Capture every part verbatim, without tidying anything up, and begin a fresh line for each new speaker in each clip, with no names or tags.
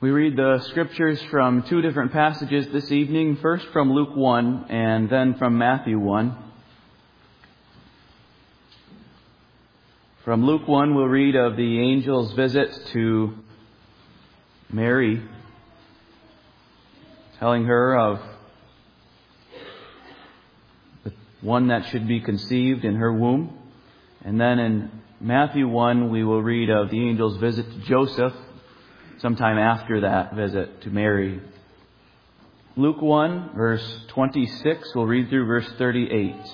We read the scriptures from two different passages this evening, first from Luke one and then from Matthew one. From Luke one, we'll read of the angel's visit to Mary, telling her of the one that should be conceived in her womb. And then in Matthew one, we will read of the angel's visit to Joseph, sometime after that visit to Mary. Luke one, verse twenty-six, we'll read through verse thirty-eight.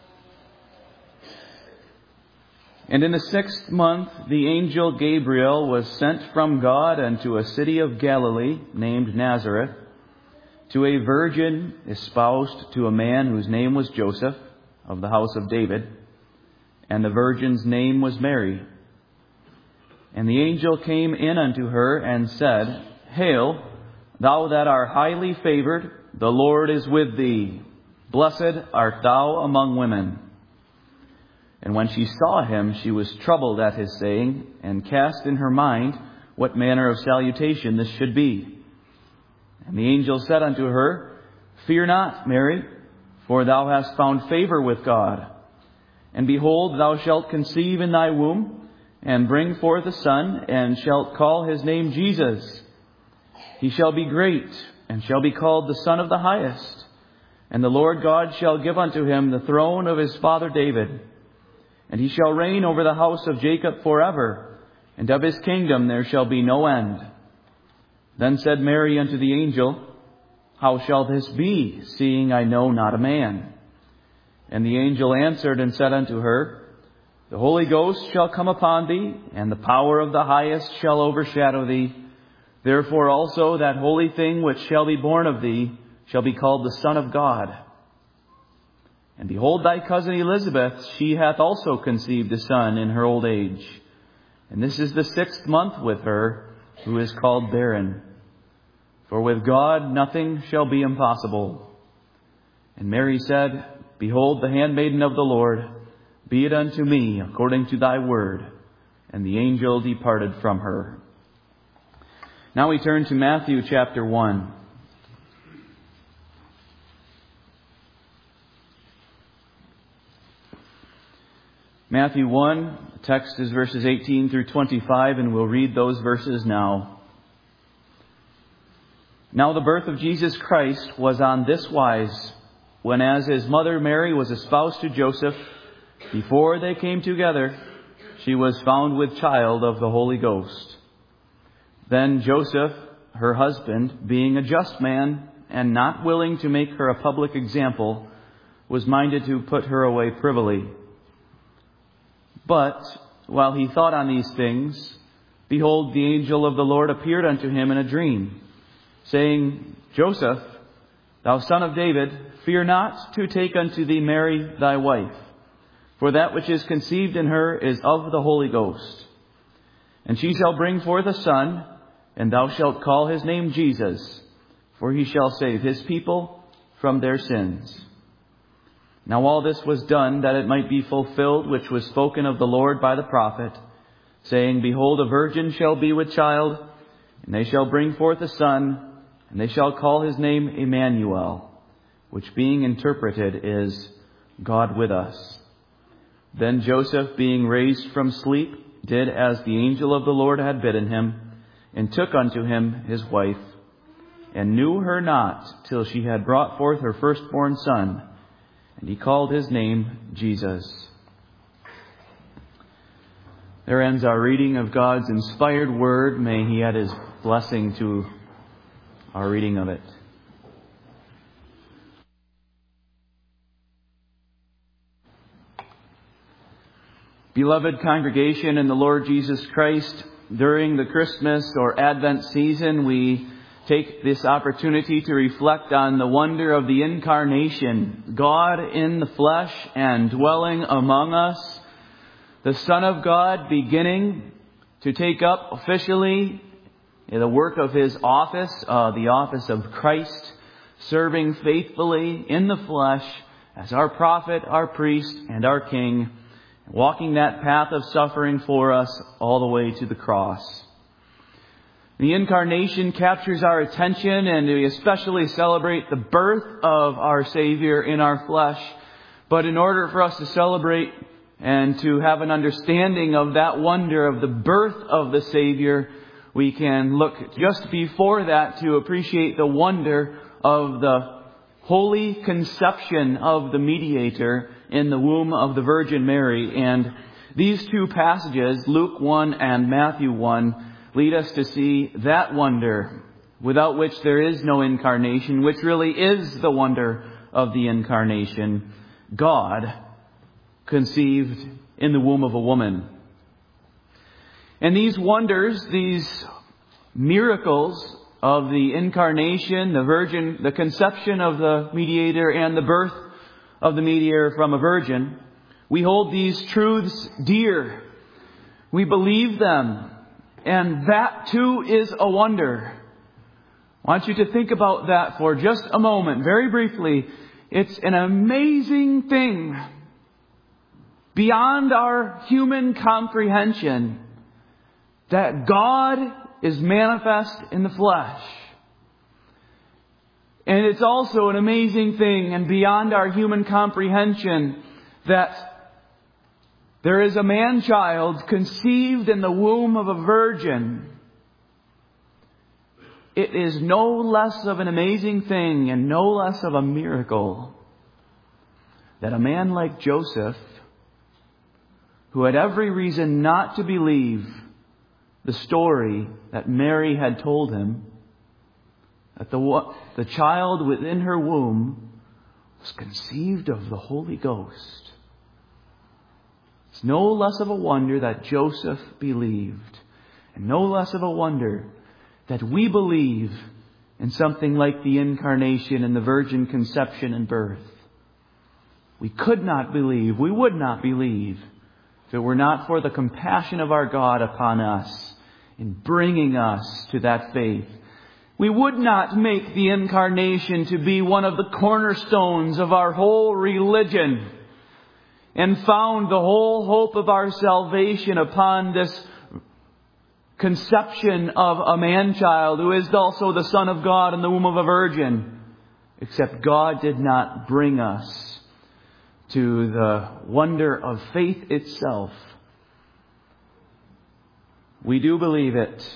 And in the sixth month, the angel Gabriel was sent from God unto a city of Galilee named Nazareth, to a virgin espoused to a man whose name was Joseph, of the house of David, and the virgin's name was Mary. And the angel came in unto her and said, Hail, thou that art highly favored, the Lord is with thee. Blessed art thou among women. And when she saw him, she was troubled at his saying, and cast in her mind what manner of salutation this should be. And the angel said unto her, Fear not, Mary, for thou hast found favor with God. And behold, thou shalt conceive in thy womb, and bring forth a son, and shalt call his name Jesus. He shall be great, and shall be called the Son of the Highest. And the Lord God shall give unto him the throne of his father David. And he shall reign over the house of Jacob forever, and of his kingdom there shall be no end. Then said Mary unto the angel, How shall this be, seeing I know not a man? And the angel answered and said unto her, The Holy Ghost shall come upon thee, and the power of the Highest shall overshadow thee. Therefore also that holy thing which shall be born of thee shall be called the Son of God. And behold, thy cousin Elizabeth, she hath also conceived a son in her old age. And this is the sixth month with her, who is called barren. For with God nothing shall be impossible. And Mary said, Behold, the handmaiden of the Lord, be it unto me according to thy word. And the angel departed from her. Now we turn to Matthew chapter one. Matthew one, the text is verses eighteen through twenty-five, and we'll read those verses now. Now the birth of Jesus Christ was on this wise, when as his mother Mary was espoused to Joseph, before they came together, she was found with child of the Holy Ghost. Then Joseph, her husband, being a just man, and not willing to make her a public example, was minded to put her away privily. But while he thought on these things, behold, the angel of the Lord appeared unto him in a dream, saying, Joseph, thou son of David, fear not to take unto thee Mary thy wife, for that which is conceived in her is of the Holy Ghost. And she shall bring forth a son, and thou shalt call his name Jesus, for he shall save his people from their sins. Now all this was done that it might be fulfilled which was spoken of the Lord by the prophet, saying, Behold, a virgin shall be with child, and they shall bring forth a son, and they shall call his name Emmanuel, which being interpreted is God with us. Then Joseph, being raised from sleep, did as the angel of the Lord had bidden him, and took unto him his wife, and knew her not till she had brought forth her firstborn son, and he called his name Jesus. There ends our reading of God's inspired word. May he add his blessing to our reading of it. Beloved congregation in the Lord Jesus Christ, during the Christmas or Advent season, we take this opportunity to reflect on the wonder of the incarnation, God in the flesh and dwelling among us, the Son of God beginning to take up officially the work of his office, uh, the office of Christ, serving faithfully in the flesh as our prophet, our priest, and our king, walking that path of suffering for us all the way to the cross. The Incarnation captures our attention, and we especially celebrate the birth of our Savior in our flesh. But in order for us to celebrate and to have an understanding of that wonder of the birth of the Savior, we can look just before that to appreciate the wonder of the holy conception of the mediator in the womb of the Virgin Mary. And these two passages, Luke one and Matthew one, lead us to see that wonder, without which there is no incarnation, which really is the wonder of the incarnation. God conceived in the womb of a woman. And these wonders, these miracles of the incarnation, the virgin, the conception of the mediator and the birth of the mediator from a virgin, we hold these truths dear. We believe them. And that too is a wonder. I want you to think about that for just a moment, very briefly. It's an amazing thing beyond our human comprehension that God is manifest in the flesh. And it's also an amazing thing and beyond our human comprehension that there is a man-child conceived in the womb of a virgin. It is no less of an amazing thing and no less of a miracle that a man like Joseph, who had every reason not to believe the story that Mary had told him, that the, the child within her womb was conceived of the Holy Ghost. It's no less of a wonder that Joseph believed, and no less of a wonder that we believe in something like the incarnation and the virgin conception and birth. We could not believe, we would not believe, if it were not for the compassion of our God upon us in bringing us to that faith. We would not make the incarnation to be one of the cornerstones of our whole religion and found the whole hope of our salvation upon this conception of a man-child who is also the Son of God in the womb of a virgin. Except God did not bring us to the wonder of faith itself. We do believe it,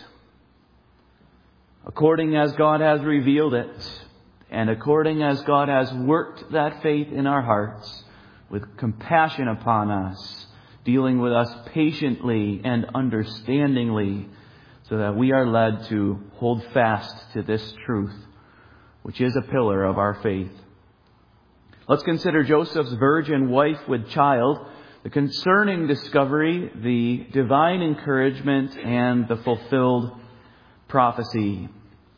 according as God has revealed it, and according as God has worked that faith in our hearts with compassion upon us, dealing with us patiently and understandingly, so that we are led to hold fast to this truth, which is a pillar of our faith. Let's consider Joseph's virgin wife with child, the concerning discovery, the divine encouragement, and the fulfilled prophecy.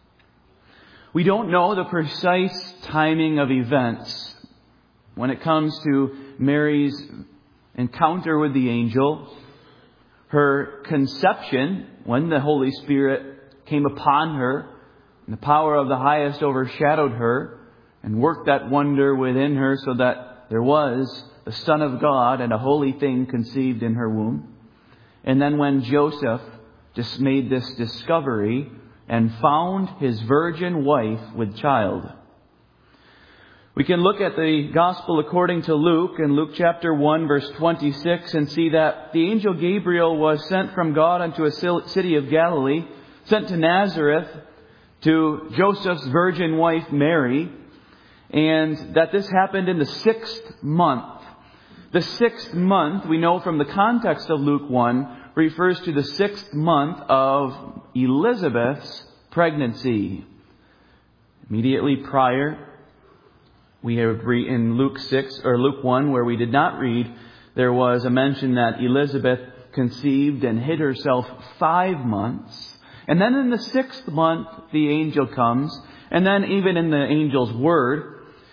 We don't know the precise timing of events when it comes to Mary's encounter with the angel, her conception, when the Holy Spirit came upon her, and the power of the highest overshadowed her, and worked that wonder within her so that there was the Son of God and a holy thing conceived in her womb. And then when Joseph just made this discovery and found his virgin wife with child. We can look at the Gospel according to Luke in Luke chapter one verse twenty-six and see that the angel Gabriel was sent from God unto a city of Galilee, sent to Nazareth to Joseph's virgin wife Mary, and that this happened in the sixth month. The sixth month, we know from the context of Luke one, refers to the sixth month of Elizabeth's pregnancy. Immediately prior, we have read in Luke six or Luke one, where we did not read, there was a mention that Elizabeth conceived and hid herself five months. And then in the sixth month, the angel comes. And then even in the angel's word,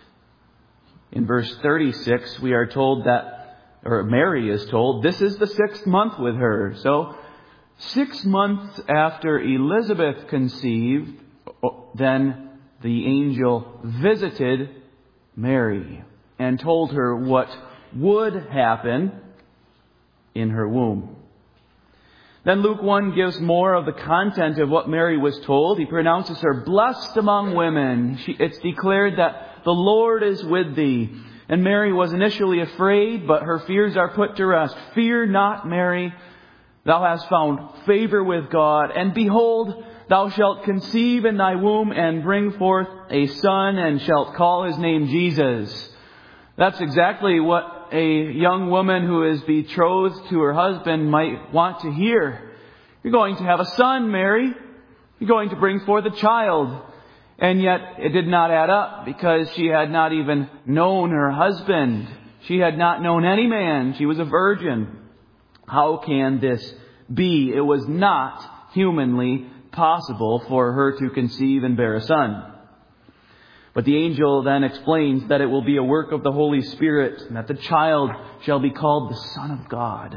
in verse thirty-six, we are told that, or Mary is told, this is the sixth month with her. So, six months after Elizabeth conceived, then the angel visited Mary and told her what would happen in her womb. Then Luke one gives more of the content of what Mary was told. He pronounces her blessed among women. She, it's declared that the Lord is with thee. And Mary was initially afraid, but her fears are put to rest. Fear not, Mary. Thou hast found favor with God. And behold, thou shalt conceive in thy womb and bring forth a son, and shalt call his name Jesus. That's exactly what a young woman who is betrothed to her husband might want to hear. You're going to have a son, Mary. You're going to bring forth a child. And yet it did not add up, because she had not even known her husband. She had not known any man. She was a virgin. How can this be? It was not humanly possible for her to conceive and bear a son. But the angel then explains that it will be a work of the Holy Spirit, and that the child shall be called the Son of God.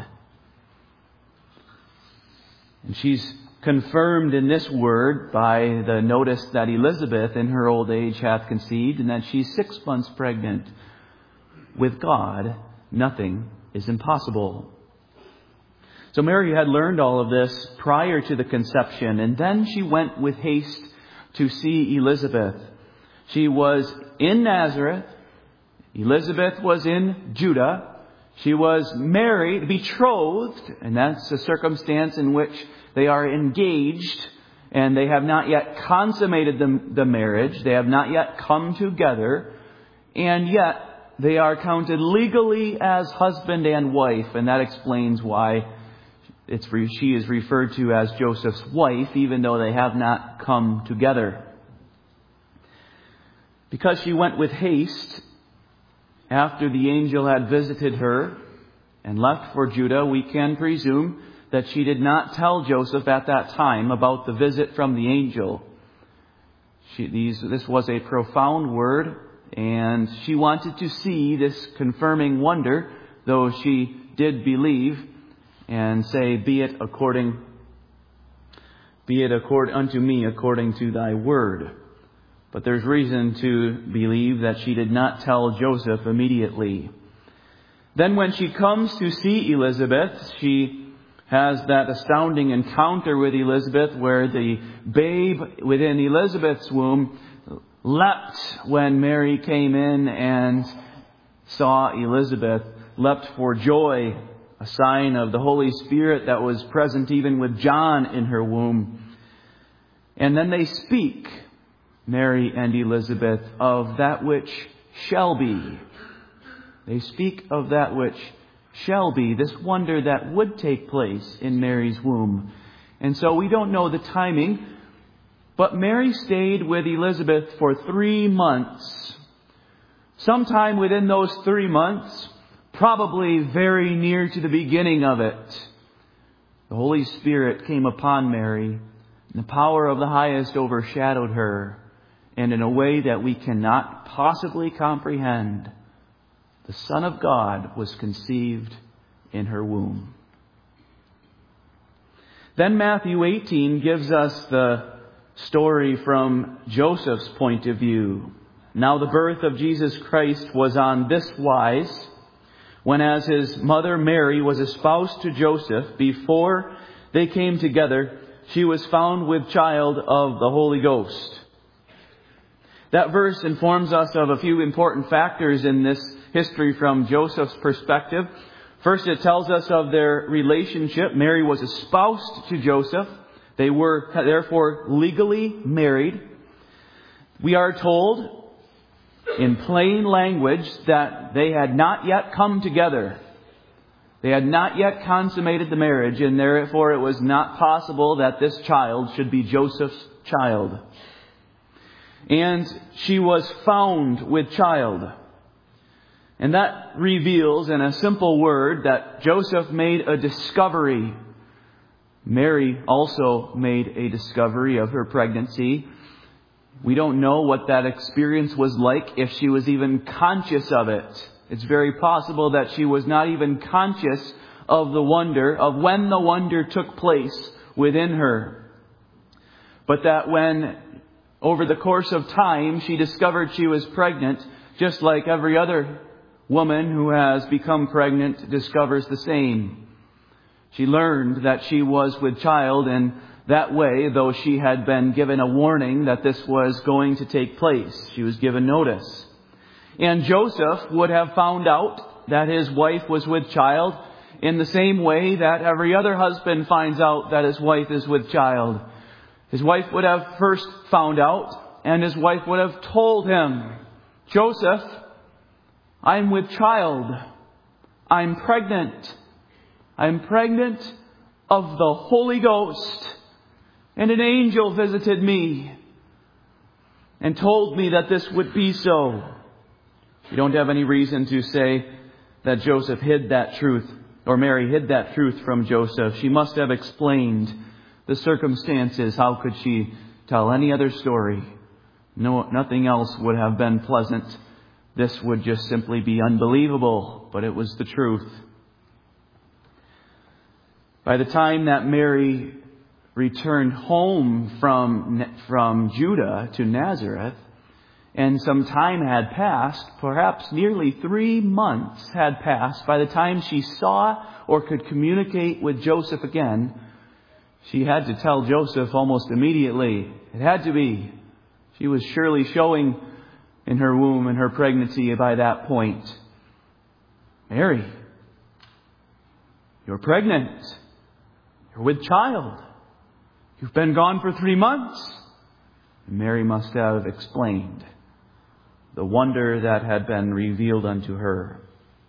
And she's confirmed in this word by the notice that Elizabeth in her old age hath conceived, and that she's six months pregnant. With God, nothing is impossible. So Mary had learned all of this prior to the conception, and then she went with haste to see Elizabeth. She was in Nazareth. Elizabeth was in Judah. She was married, betrothed, and that's a circumstance in which they are engaged, and they have not yet consummated the, the marriage. They have not yet come together, and yet they are counted legally as husband and wife, and that explains why it's she is referred to as Joseph's wife, even though they have not come together. Because she went with haste after the angel had visited her and left for Judah, we can presume that she did not tell Joseph at that time about the visit from the angel. She, these, this was a profound word, and she wanted to see this confirming wonder, though she did believe and say, "Be it according, be it accord unto me according to thy word." But there's reason to believe that she did not tell Joseph immediately. Then when she comes to see Elizabeth, she has that astounding encounter with Elizabeth where the babe within Elizabeth's womb leapt when Mary came in and saw Elizabeth, leapt for joy, a sign of the Holy Spirit that was present even with John in her womb. And then they speak, Mary and Elizabeth, of that which shall be. They speak of that which shall be, this wonder that would take place in Mary's womb. And so we don't know the timing, but Mary stayed with Elizabeth for three months. Sometime within those three months, probably very near to the beginning of it, the Holy Spirit came upon Mary, and the power of the highest overshadowed her. And in a way that we cannot possibly comprehend, the Son of God was conceived in her womb. Then Matthew eighteen gives us the story from Joseph's point of view. Now the birth of Jesus Christ was on this wise, when as his mother Mary was espoused to Joseph, before they came together, she was found with child of the Holy Ghost. That verse informs us of a few important factors in this history from Joseph's perspective. First, it tells us of their relationship. Mary was espoused to Joseph. They were therefore legally married. We are told in plain language that they had not yet come together. They had not yet consummated the marriage, and therefore it was not possible that this child should be Joseph's child. And she was found with child. And that reveals in a simple word that Joseph made a discovery. Mary also made a discovery of her pregnancy. We don't know what that experience was like, if she was even conscious of it. It's very possible that she was not even conscious of the wonder, of when the wonder took place within her. But that when over the course of time, she discovered she was pregnant, just like every other woman who has become pregnant discovers the same. She learned that she was with child, and that way, though she had been given a warning that this was going to take place, she was given notice. And Joseph would have found out that his wife was with child in the same way that every other husband finds out that his wife is with child. His wife would have first found out, and his wife would have told him, "Joseph, I'm with child. I'm pregnant. I'm pregnant of the Holy Ghost. And an angel visited me and told me that this would be so." We don't have any reason to say that Joseph hid that truth, or Mary hid that truth from Joseph. She must have explained the circumstances. How could she tell any other story? No, nothing else would have been pleasant. This would just simply be unbelievable, but it was the truth. By the time that Mary returned home from, from Judah to Nazareth, and some time had passed, perhaps nearly three months had passed, by the time she saw or could communicate with Joseph again, she had to tell Joseph almost immediately. It had to be. She was surely showing in her womb and her pregnancy by that point. "Mary, you're pregnant. You're with child. You've been gone for three months." And Mary must have explained the wonder that had been revealed unto her.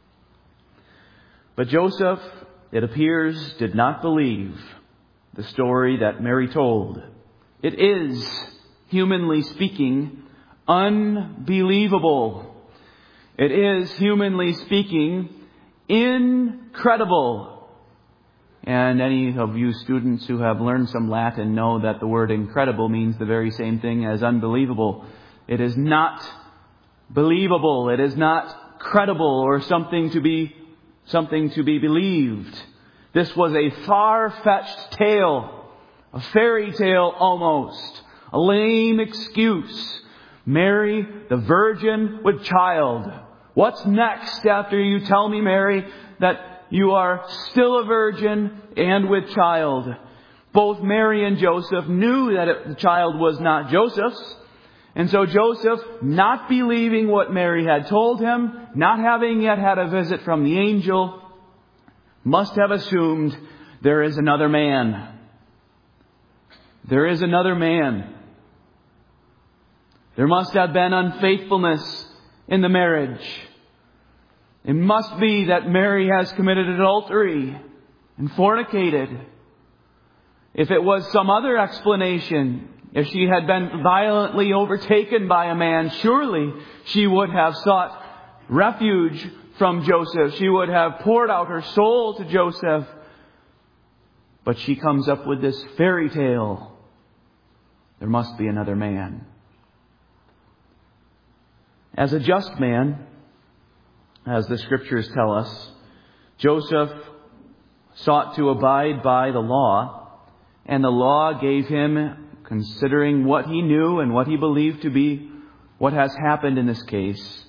But Joseph, it appears, did not believe the story that Mary told. It is, humanly speaking, unbelievable. It is, humanly speaking, incredible. And any of you students who have learned some Latin know that the word incredible means the very same thing as unbelievable. It is not believable. It is not credible or something to be something to be believed. This was a far-fetched tale, a fairy tale almost, a lame excuse. Mary, the virgin with child. What's next after you tell me, Mary, that you are still a virgin and with child? Both Mary and Joseph knew that it, the child was not Joseph's. And so Joseph, not believing what Mary had told him, not having yet had a visit from the angel, must have assumed there is another man. There is another man. There must have been unfaithfulness in the marriage. It must be that Mary has committed adultery and fornicated. If it was some other explanation, if she had been violently overtaken by a man, surely she would have sought refuge from Joseph. She would have poured out her soul to Joseph. But she comes up with this fairy tale. There must be another man. As a just man, as the Scriptures tell us, Joseph sought to abide by the law, and the law gave him, considering what he knew and what he believed to be what has happened in this case,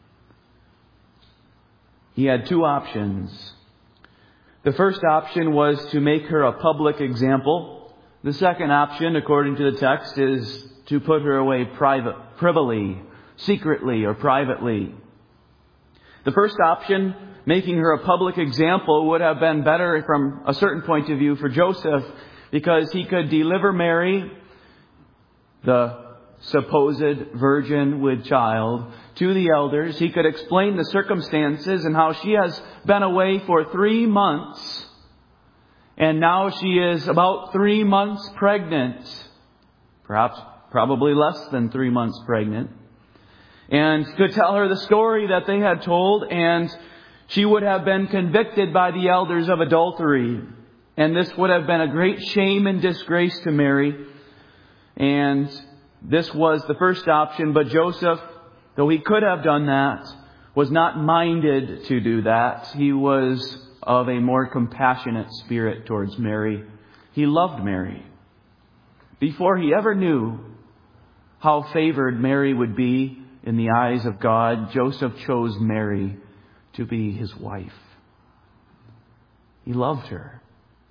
he had two options. The first option was to make her a public example. The second option, according to the text, is to put her away private, privily, secretly or privately. The first option, making her a public example, would have been better from a certain point of view for Joseph, because he could deliver Mary, the supposed virgin with child, to the elders. He could explain the circumstances and how she has been away for three months. And now she is about three months pregnant. Perhaps, probably less than three months pregnant. And could tell her the story that they had told, and she would have been convicted by the elders of adultery. And this would have been a great shame and disgrace to Mary. And this was the first option, but Joseph, though he could have done that, was not minded to do that. He was of a more compassionate spirit towards Mary. He loved Mary. Before he ever knew how favored Mary would be in the eyes of God, Joseph chose Mary to be his wife. He loved her.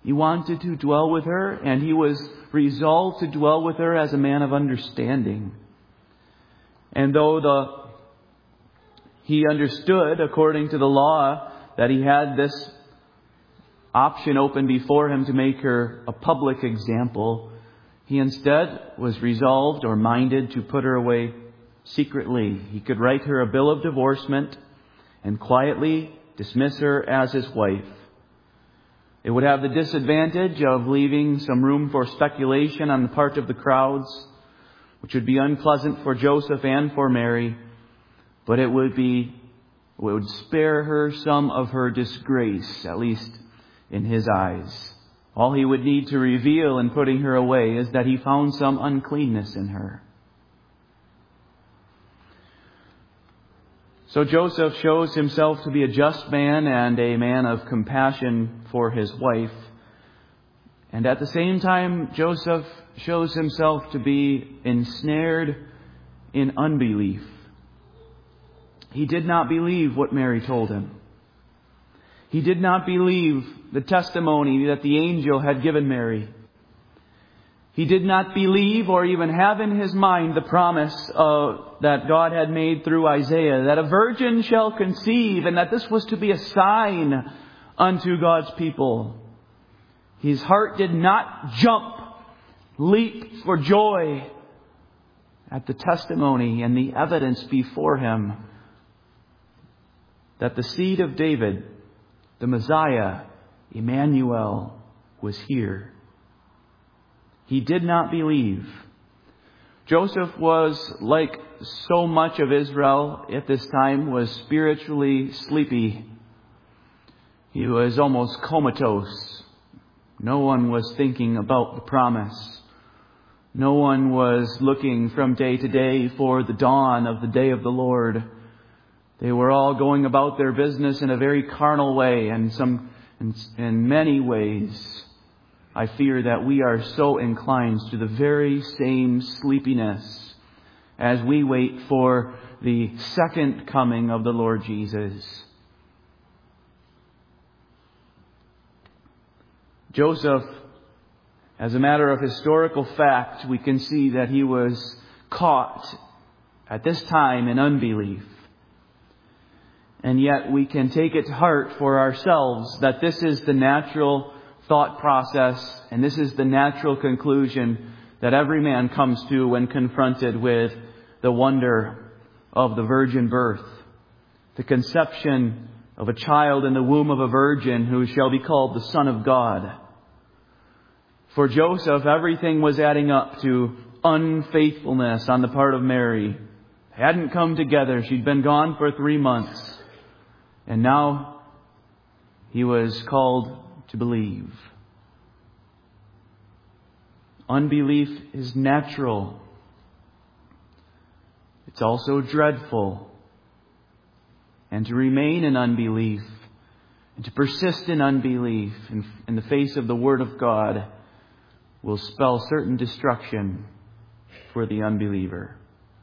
He wanted to dwell with her, and he was resolved to dwell with her as a man of understanding. And though the he understood, according to the law, that he had this option open before him to make her a public example, he instead was resolved or minded to put her away secretly. He could write her a bill of divorcement and quietly dismiss her as his wife. It would have the disadvantage of leaving some room for speculation on the part of the crowds, which would be unpleasant for Joseph and for Mary, but it would be, it would spare her some of her disgrace, at least in his eyes. All he would need to reveal in putting her away is that he found some uncleanness in her. So Joseph shows himself to be a just man and a man of compassion for his wife. And at the same time, Joseph shows himself to be ensnared in unbelief. He did not believe what Mary told him. He did not believe the testimony that the angel had given Mary. He did not believe or even have in his mind the promise uh, that God had made through Isaiah, that a virgin shall conceive, and that this was to be a sign unto God's people. His heart did not jump, leap for joy at the testimony and the evidence before him that the seed of David, the Messiah, Emmanuel, was here. He did not believe. Joseph was, like so much of Israel at this time, was spiritually sleepy. He was almost comatose. No one was thinking about the promise. No one was looking from day to day for the dawn of the day of the Lord. They were all going about their business in a very carnal way, and some, in, in many ways, I fear that we are so inclined to the very same sleepiness as we wait for the second coming of the Lord Jesus. Joseph, as a matter of historical fact, we can see that he was caught at this time in unbelief. And yet we can take it to heart for ourselves that this is the natural thought process, and this is the natural conclusion that every man comes to when confronted with the wonder of the virgin birth, the conception of a child in the womb of a virgin who shall be called the Son of God. For Joseph, everything was adding up to unfaithfulness on the part of Mary. They hadn't come together. She'd been gone for three months. And now he was called to believe. Unbelief is natural. It's also dreadful. And to remain in unbelief and to persist in unbelief in, in the face of the Word of God will spell certain destruction for the unbeliever.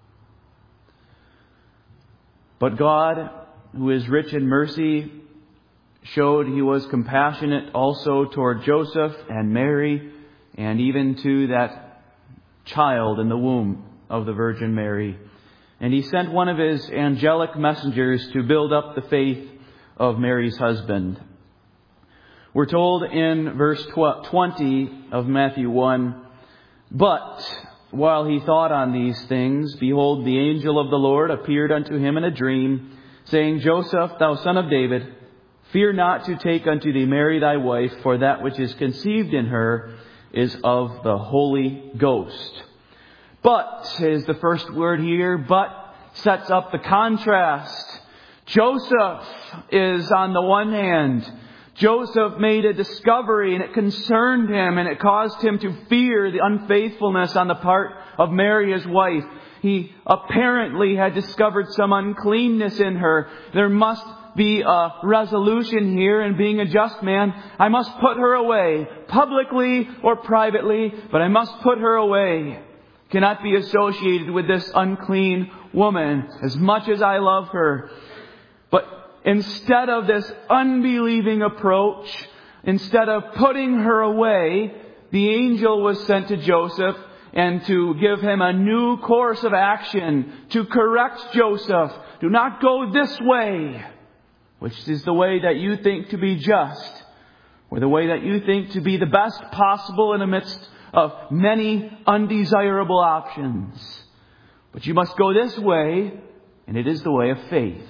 But God, who is rich in mercy, showed He was compassionate also toward Joseph and Mary, and even to that child in the womb of the Virgin Mary. And He sent one of His angelic messengers to build up the faith of Mary's husband. We're told in verse twenty of Matthew one, "But while he thought on these things, behold, the angel of the Lord appeared unto him in a dream, saying, Joseph, thou son of David, fear not to take unto thee Mary thy wife, for that which is conceived in her is of the Holy Ghost." But is the first word here. But sets up the contrast. Joseph is on the one hand. Joseph made a discovery, and it concerned him, and it caused him to fear the unfaithfulness on the part of Mary, his wife. He apparently had discovered some uncleanness in her. There must be a resolution here, and being a just man, I must put her away, publicly or privately, but I must put her away. Cannot be associated with this unclean woman, as much as I love her. But instead of this unbelieving approach, instead of putting her away, the angel was sent to Joseph and to give him a new course of action, to correct Joseph. Do not go this way, which is the way that you think to be just, or the way that you think to be the best possible in the midst of many undesirable options. But you must go this way, and it is the way of faith.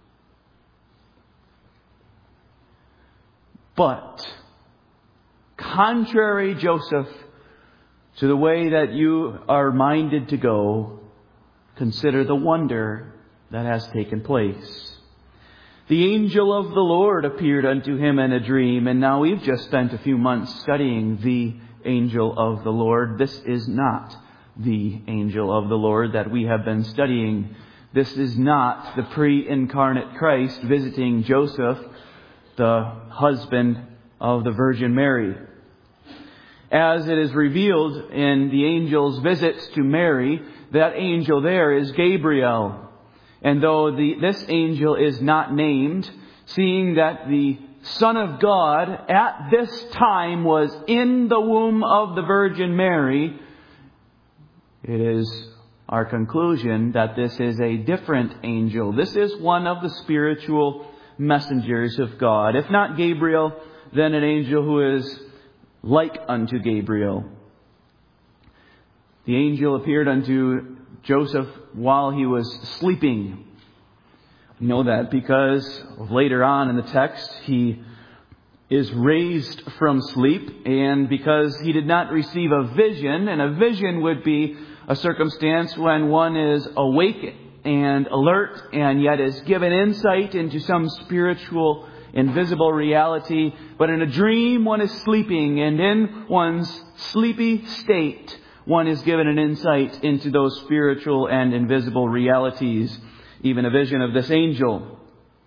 But, contrary, Joseph, to the way that you are minded to go, consider the wonder that has taken place. The angel of the Lord appeared unto him in a dream, and now we've just spent a few months studying the angel of the Lord. This is not the angel of the Lord that we have been studying. This is not the pre-incarnate Christ visiting Joseph, the husband of the Virgin Mary. As it is revealed in the angel's visits to Mary, that angel there is Gabriel. And though the, this angel is not named, seeing that the Son of God at this time was in the womb of the Virgin Mary, it is our conclusion that this is a different angel. This is one of the spiritual messengers of God. If not Gabriel, then an angel who is like unto Gabriel. The angel appeared unto Joseph while he was sleeping. We know that because later on in the text he is raised from sleep, and because he did not receive a vision, and a vision would be a circumstance when one is awake and alert and yet is given insight into some spiritual invisible reality. But in a dream one is sleeping, and in one's sleepy state one is given an insight into those spiritual and invisible realities. Even a vision of this angel.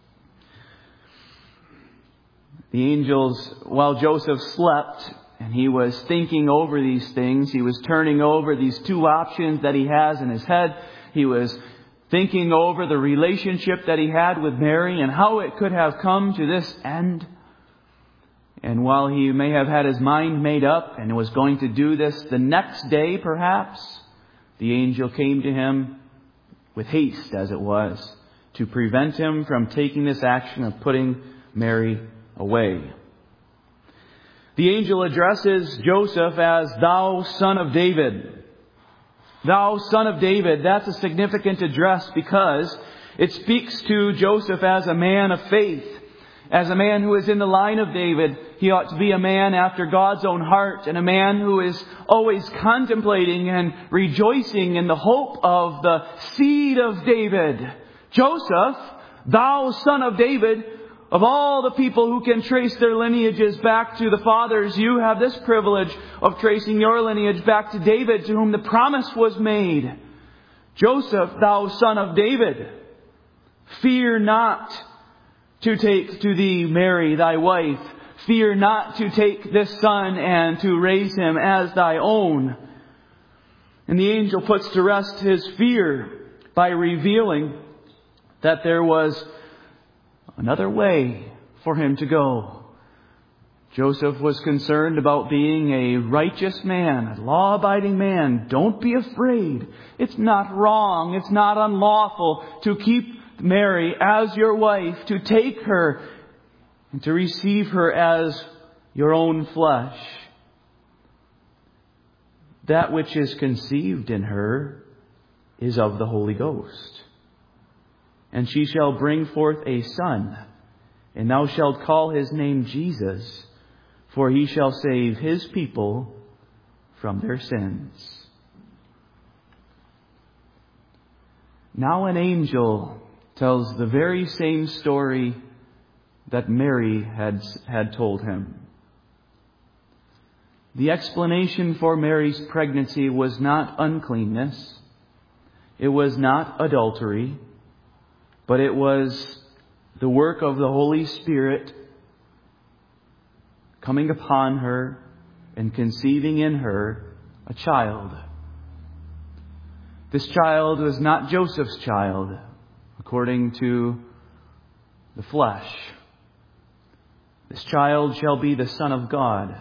The angels, while Joseph slept and he was thinking over these things, he was turning over these two options that he has in his head. He was thinking over the relationship that he had with Mary and how it could have come to this end. And while he may have had his mind made up and was going to do this the next day perhaps, the angel came to him with haste, as it was, to prevent him from taking this action of putting Mary away. The angel addresses Joseph as "Thou Son of David." Thou Son of David. That's a significant address because it speaks to Joseph as a man of faith. As a man who is in the line of David, he ought to be a man after God's own heart, and a man who is always contemplating and rejoicing in the hope of the seed of David. Joseph, thou Son of David, of all the people who can trace their lineages back to the fathers, you have this privilege of tracing your lineage back to David, to whom the promise was made. Joseph, thou Son of David, fear not to take to thee Mary, thy wife. Fear not to take this son and to raise him as thy own. And the angel puts to rest his fear by revealing that there was another way for him to go. Joseph was concerned about being a righteous man, a law-abiding man. Don't be afraid. It's not wrong. It's not unlawful to keep Mary as your wife, to take her and to receive her as your own flesh. That which is conceived in her is of the Holy Ghost. And she shall bring forth a son, and thou shalt call his name Jesus, for he shall save his people from their sins. Now an angel tells the very same story that Mary had, had told him. The explanation for Mary's pregnancy was not uncleanness. It was not adultery. But it was the work of the Holy Spirit coming upon her and conceiving in her a child. This child was not Joseph's child, according to the flesh, This child shall be the Son of God.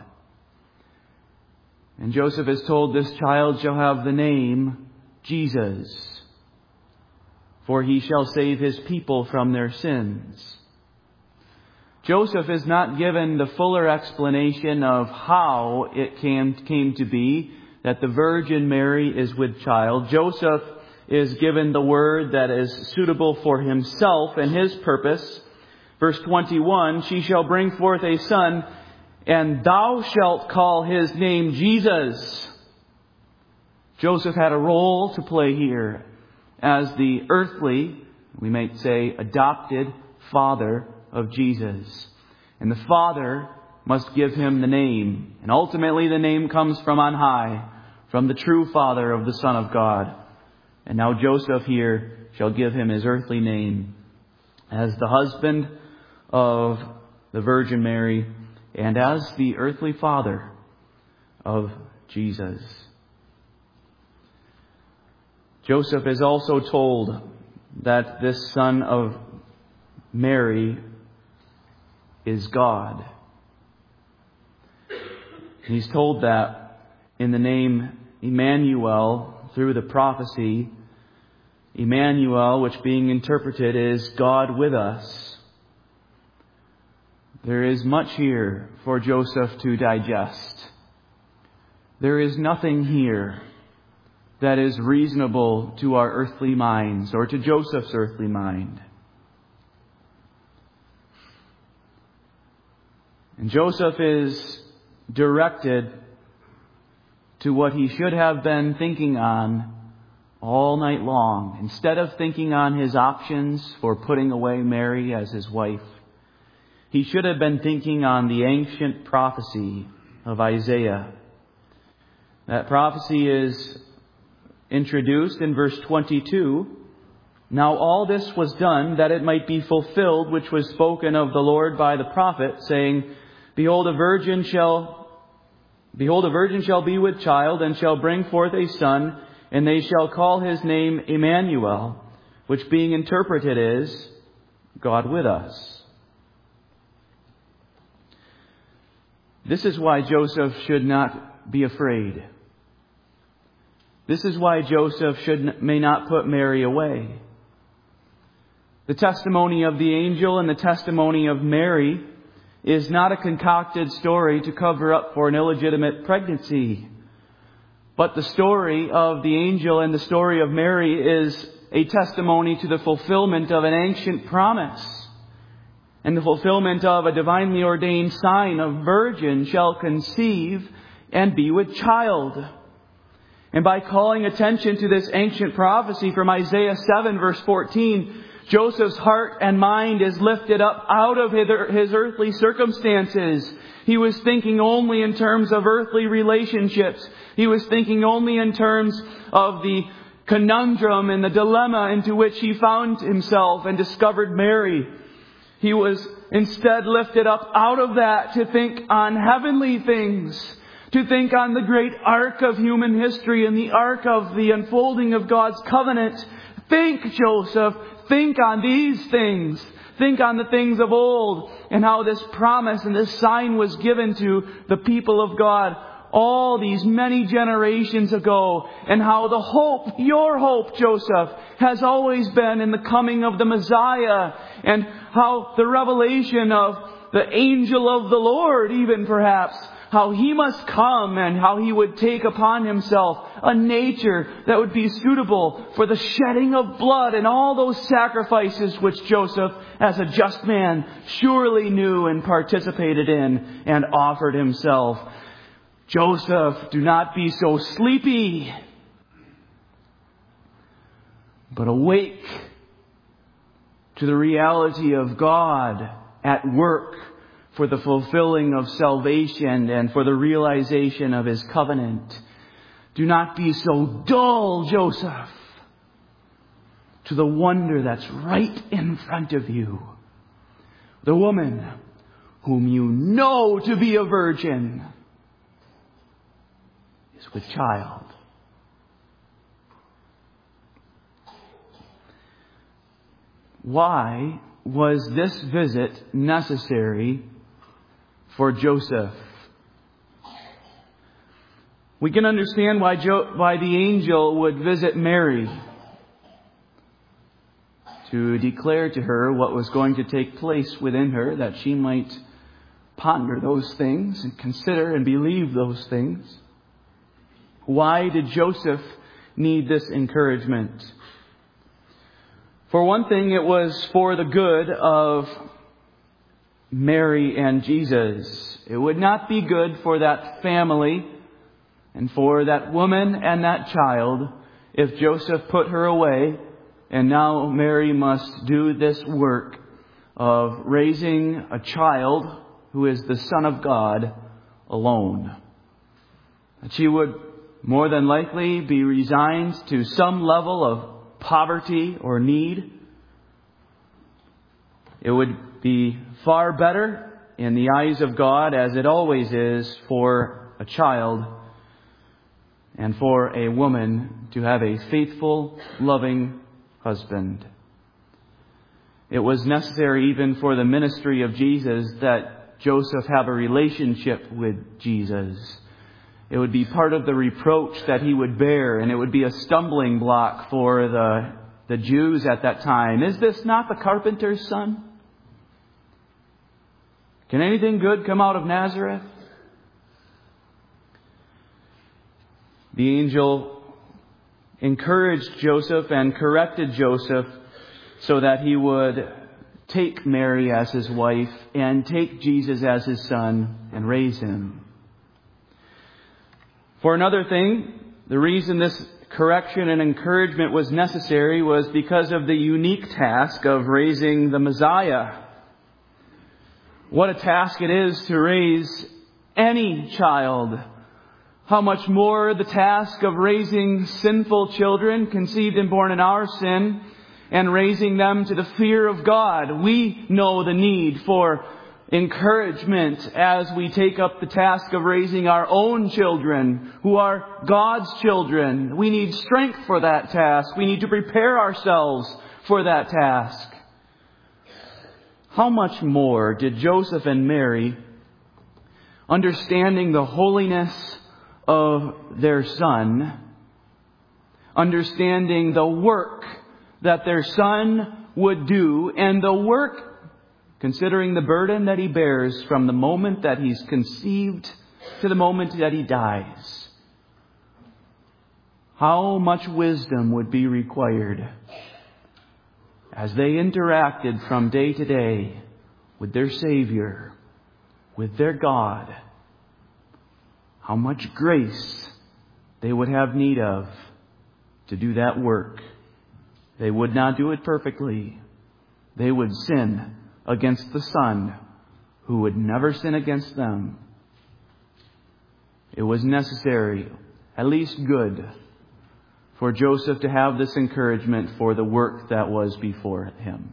And Joseph is told this child shall have the name Jesus, for he shall save his people from their sins. Joseph is not given the fuller explanation of how it came, came to be that the Virgin Mary is with child. Joseph is given the word that is suitable for himself and his purpose. Verse twenty-one, she shall bring forth a son, and thou shalt call his name Jesus. Joseph had a role to play here as the earthly, we might say, adopted father of Jesus. And the Father must give him the name. And ultimately the name comes from on high, from the true Father of the Son of God. And now Joseph here shall give him his earthly name as the husband of the Virgin Mary and as the earthly father of Jesus. Joseph is also told that this son of Mary is God. He's told that in the name Emmanuel through the prophecy. Emmanuel, which being interpreted is God with us. There is much here for Joseph to digest. There is nothing here that is reasonable to our earthly minds or to Joseph's earthly mind. And Joseph is directed to what he should have been thinking on all night long. Instead of thinking on his options for putting away Mary as his wife, he should have been thinking on the ancient prophecy of Isaiah. That prophecy is introduced in verse twenty-two. Now all this was done that it might be fulfilled, which was spoken of the Lord by the prophet, saying, Behold, a virgin shall, behold, a virgin shall be with child, and shall bring forth a son, and they shall call his name Emmanuel, which being interpreted is God with us. This is why Joseph should not be afraid. This is why Joseph should may not put Mary away. The testimony of the angel and the testimony of Mary is not a concocted story to cover up for an illegitimate pregnancy. But the story of the angel and the story of Mary is a testimony to the fulfillment of an ancient promise and the fulfillment of a divinely ordained sign. A virgin shall conceive and be with child. And by calling attention to this ancient prophecy from Isaiah seven verse fourteen, Joseph's heart and mind is lifted up out of his earthly circumstances. He was thinking only in terms of earthly relationships. He was thinking only in terms of the conundrum and the dilemma into which he found himself and discovered Mary. He was instead lifted up out of that to think on heavenly things, to think on the great arc of human history and the arc of the unfolding of God's covenant. Think, Joseph, think on these things. Think on the things of old and how this promise and this sign was given to the people of God all these many generations ago, and how the hope, your hope, Joseph, has always been in the coming of the Messiah, and how the revelation of the angel of the Lord, even perhaps, how he must come and how he would take upon himself a nature that would be suitable for the shedding of blood and all those sacrifices which Joseph, as a just man, surely knew and participated in and offered himself. Joseph, do not be so sleepy, but awake to the reality of God at work for the fulfilling of salvation and for the realization of His covenant. Do not be so dull, Joseph, to the wonder that's right in front of you. The woman whom you know to be a virgin is with child. Why was this visit necessary for Joseph. We can understand why, jo- why the angel would visit Mary to declare to her what was going to take place within her, that she might ponder those things and consider and believe those things. Why did Joseph need this encouragement? For one thing, it was for the good of Mary and Jesus. It would not be good for that family and for that woman and that child if Joseph put her away, and now Mary must do this work of raising a child who is the Son of God alone. That she would more than likely be resigned to some level of poverty or need. It would be far better in the eyes of God, as it always is, for a child and for a woman to have a faithful, loving husband. It was necessary even for the ministry of Jesus that Joseph have a relationship with Jesus. It would be part of the reproach that he would bear, and it would be a stumbling block for the, the Jews at that time. Is this not the carpenter's son? Can anything good come out of Nazareth? The angel encouraged Joseph and corrected Joseph so that he would take Mary as his wife and take Jesus as his son and raise him. For another thing, the reason this correction and encouragement was necessary was because of the unique task of raising the Messiah. What a task it is to raise any child. How much more the task of raising sinful children conceived and born in our sin and raising them to the fear of God. We know the need for encouragement as we take up the task of raising our own children who are God's children. We need strength for that task. We need to prepare ourselves for that task. How much more did Joseph and Mary, understanding the holiness of their son, understanding the work that their son would do, and the work, considering the burden that he bears from the moment that he's conceived to the moment that he dies, how much wisdom would be required as they interacted from day to day with their Savior, with their God. How much grace they would have need of to do that work. They would not do it perfectly. They would sin against the Son, who would never sin against them. It was necessary, at least good, for Joseph to have this encouragement for the work that was before him.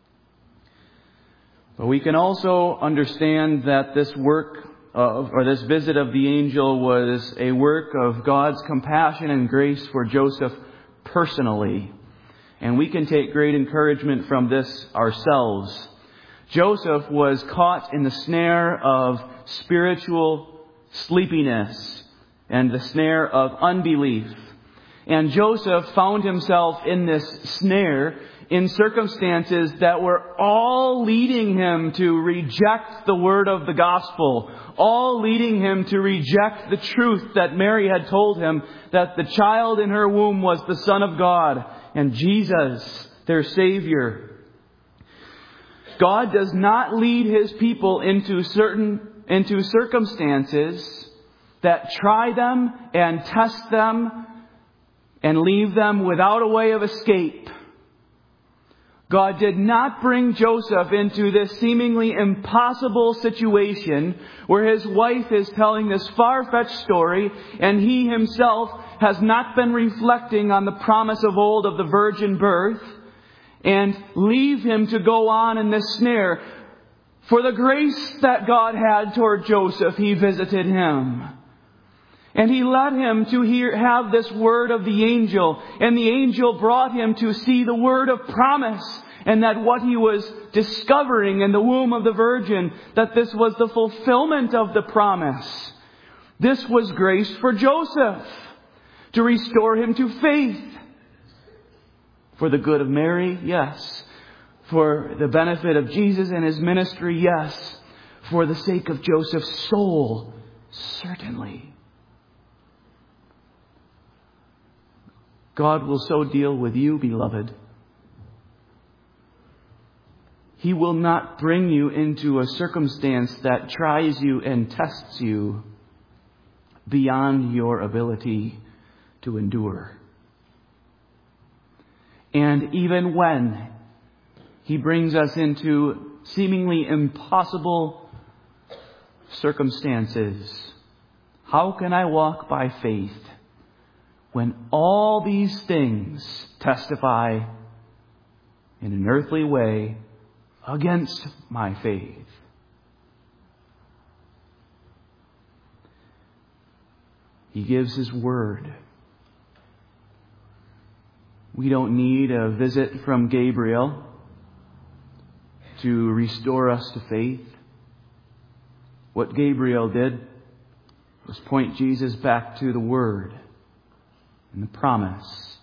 But we can also understand that this work of, or this visit of the angel was a work of God's compassion and grace for Joseph personally. And we can take great encouragement from this ourselves. Joseph was caught in the snare of spiritual sleepiness and the snare of unbelief. And Joseph found himself in this snare in circumstances that were all leading him to reject the word of the gospel, all leading him to reject the truth that Mary had told him, that the child in her womb was the Son of God and Jesus, their Savior. God does not lead His people into certain into circumstances that try them and test them and leave them without a way of escape. God did not bring Joseph into this seemingly impossible situation where his wife is telling this far-fetched story and he himself has not been reflecting on the promise of old of the virgin birth, and leave him to go on in this snare. For the grace that God had toward Joseph, He visited him. And He led him to hear, have this word of the angel. And the angel brought him to see the word of promise and that what he was discovering in the womb of the Virgin, that this was the fulfillment of the promise. This was grace for Joseph, to restore him to faith. For the good of Mary, yes. For the benefit of Jesus and his ministry, yes. For the sake of Joseph's soul, certainly. God will so deal with you, beloved. He will not bring you into a circumstance that tries you and tests you beyond your ability to endure. And even when He brings us into seemingly impossible circumstances, how can I walk by faith when all these things testify in an earthly way against my faith? He gives His word. We don't need a visit from Gabriel to restore us to faith. What Gabriel did was point Jesus back to the Word and the promise.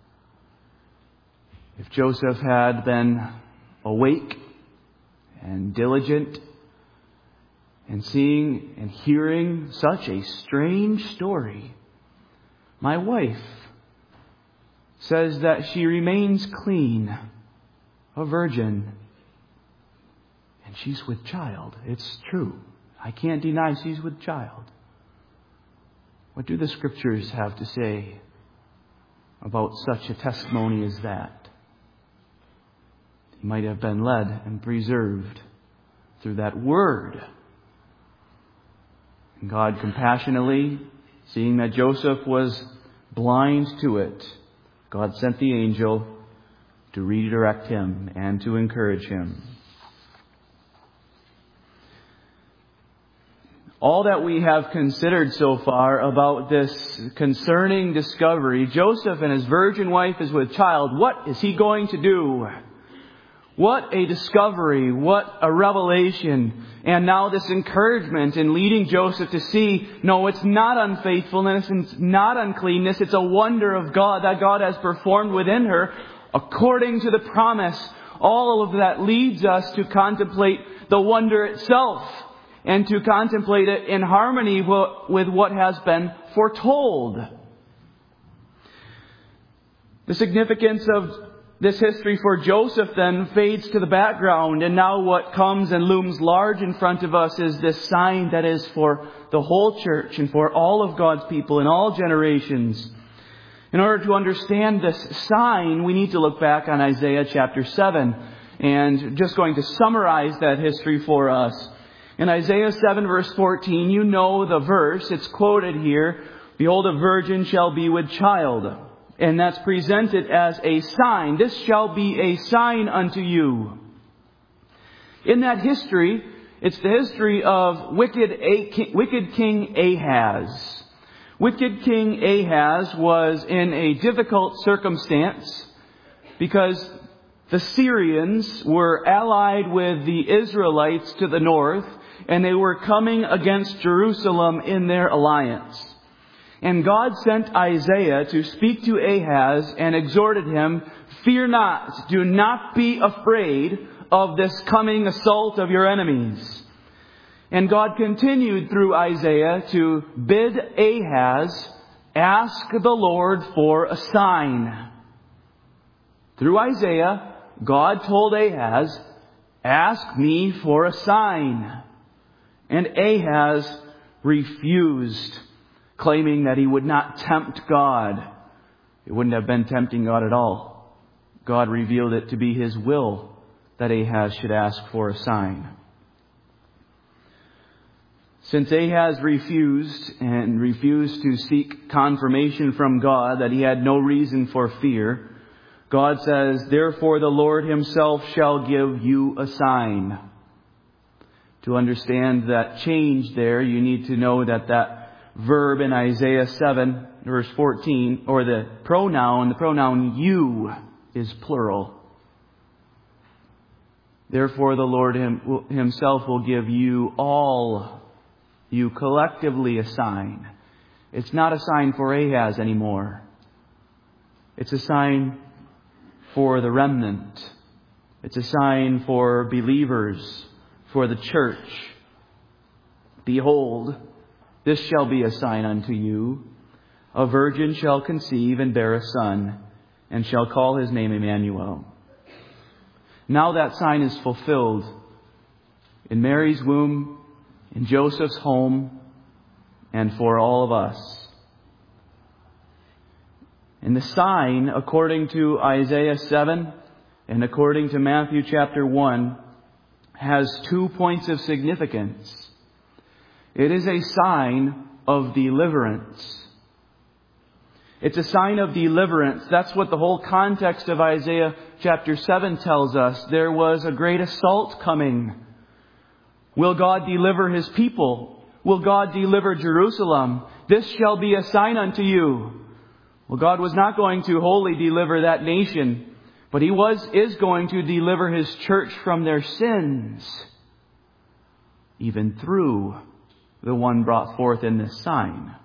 If Joseph had been awake and diligent and seeing and hearing such a strange story, my wife says that she remains clean, a virgin, and she's with child. It's true. I can't deny she's with child. What do the Scriptures have to say about such a testimony as that? He might have been led and preserved through that word. And God compassionately, seeing that Joseph was blind to it, God sent the angel to redirect him and to encourage him. All that we have considered so far about this concerning discovery, Joseph and his virgin wife is with child. What is he going to do? What a discovery, what a revelation. And now this encouragement in leading Joseph to see, no, it's not unfaithfulness, it's not uncleanness, it's a wonder of God that God has performed within her according to the promise. All of that leads us to contemplate the wonder itself and to contemplate it in harmony with what has been foretold. The significance of this history for Joseph then fades to the background, and now what comes and looms large in front of us is this sign that is for the whole church and for all of God's people in all generations. In order to understand this sign, we need to look back on Isaiah chapter seven, and just going to summarize that history for us. In Isaiah seven verse fourteen, you know the verse, it's quoted here, "Behold, a virgin shall be with child." And that's presented as a sign. This shall be a sign unto you. In that history, it's the history of wicked, wicked King Ahaz. Wicked King Ahaz was in a difficult circumstance because the Syrians were allied with the Israelites to the north, and they were coming against Jerusalem in their alliance. And God sent Isaiah to speak to Ahaz and exhorted him, "Fear not, do not be afraid of this coming assault of your enemies." And God continued through Isaiah to bid Ahaz ask the Lord for a sign. Through Isaiah, God told Ahaz, "Ask me for a sign." And Ahaz refused, claiming that he would not tempt God. It wouldn't have been tempting God at all. God revealed it to be His will that Ahaz should ask for a sign. Since Ahaz refused and refused to seek confirmation from God that he had no reason for fear, God says, "Therefore the Lord Himself shall give you a sign." To understand that change there, you need to know that that verb in Isaiah seven, verse fourteen, or the pronoun, the pronoun you is plural. Therefore the Lord him, himself will give you all, you collectively a sign. It's not a sign for Ahaz anymore. It's a sign for the remnant. It's a sign for believers, for the church. Behold, this shall be a sign unto you. A virgin shall conceive and bear a son, and shall call his name Emmanuel. Now that sign is fulfilled in Mary's womb, in Joseph's home, and for all of us. And the sign, according to Isaiah seven and according to Matthew chapter one, has two points of significance. It is a sign of deliverance. It's a sign of deliverance. That's what the whole context of Isaiah chapter seven tells us. There was a great assault coming. Will God deliver His people? Will God deliver Jerusalem? This shall be a sign unto you. Well, God was not going to wholly deliver that nation, but He was, is going to deliver His church from their sins, even through the one brought forth in this sign.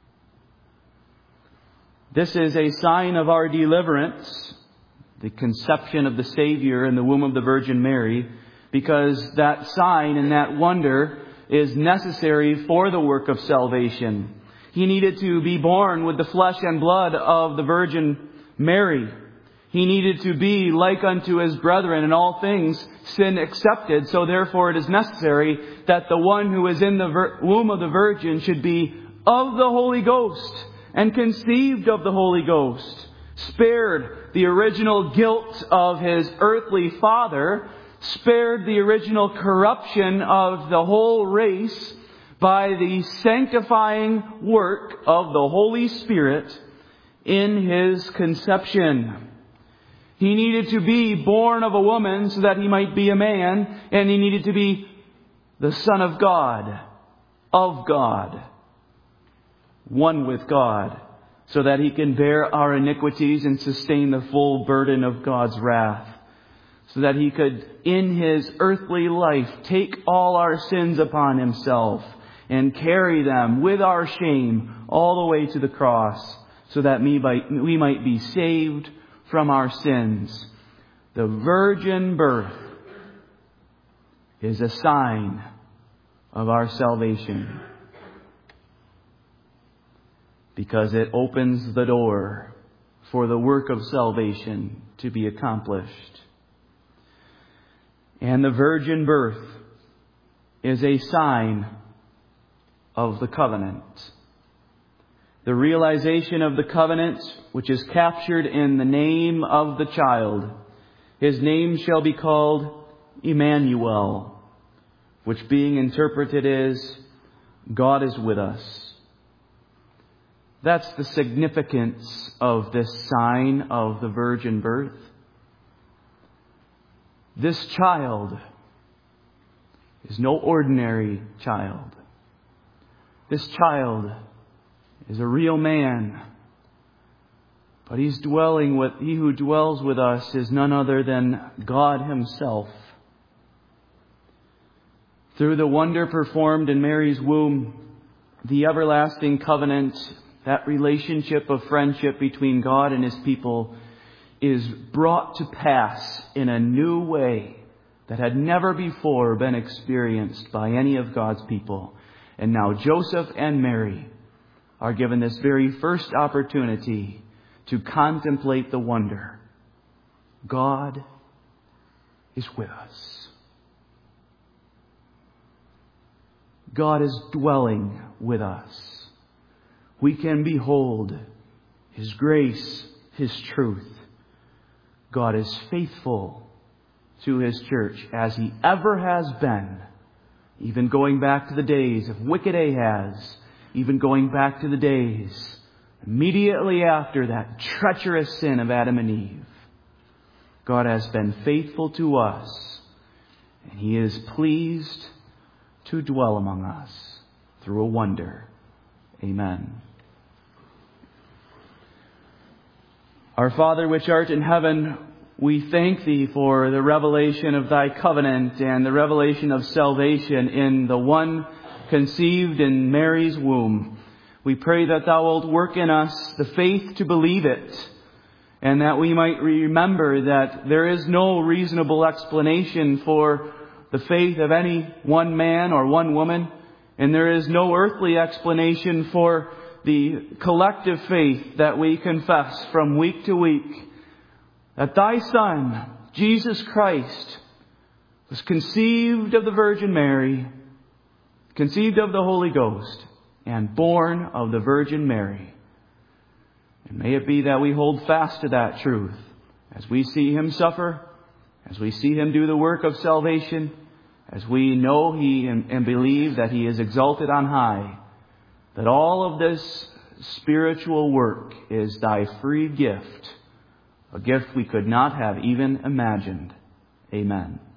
This is a sign of our deliverance, the conception of the Savior in the womb of the Virgin Mary, because that sign and that wonder is necessary for the work of salvation. He needed to be born with the flesh and blood of the Virgin Mary. He needed to be like unto His brethren in all things, sin accepted. So therefore it is necessary that the one who is in the vir- womb of the Virgin should be of the Holy Ghost and conceived of the Holy Ghost, spared the original guilt of His earthly father, spared the original corruption of the whole race by the sanctifying work of the Holy Spirit in His conception. He needed to be born of a woman so that He might be a man, and He needed to be the Son of God, of God, one with God, so that He can bear our iniquities and sustain the full burden of God's wrath, so that He could, in His earthly life, take all our sins upon Himself and carry them with our shame all the way to the cross, so that we might, we might be saved from our sins. The virgin birth is a sign of our salvation, because it opens the door for the work of salvation to be accomplished. And the virgin birth is a sign of the covenant. The realization of the covenant, which is captured in the name of the child. His name shall be called Emmanuel, which being interpreted is God is with us. That's the significance of this sign of the virgin birth. This child is no ordinary child. This child is a real man. But he's dwelling with, he who dwells with us is none other than God Himself. Through the wonder performed in Mary's womb, the everlasting covenant, that relationship of friendship between God and His people, is brought to pass in a new way that had never before been experienced by any of God's people. And now Joseph and Mary are given this very first opportunity to contemplate the wonder. God is with us. God is dwelling with us. We can behold His grace, His truth. God is faithful to His church as He ever has been, even going back to the days of wicked Ahaz, even going back to the days immediately after that treacherous sin of Adam and Eve. God has been faithful to us, and He is pleased to dwell among us through a wonder. Amen. Our Father which art in heaven, we thank Thee for the revelation of Thy covenant and the revelation of salvation in the one conceived in Mary's womb. We pray that Thou wilt work in us the faith to believe it, and that we might remember that there is no reasonable explanation for the faith of any one man or one woman, and there is no earthly explanation for the collective faith that we confess from week to week, that Thy Son, Jesus Christ, was conceived of the Virgin Mary, conceived of the Holy Ghost, and born of the Virgin Mary. And may it be that we hold fast to that truth as we see Him suffer, as we see Him do the work of salvation, as we know He and, and believe that He is exalted on high, that all of this spiritual work is Thy free gift, a gift we could not have even imagined. Amen.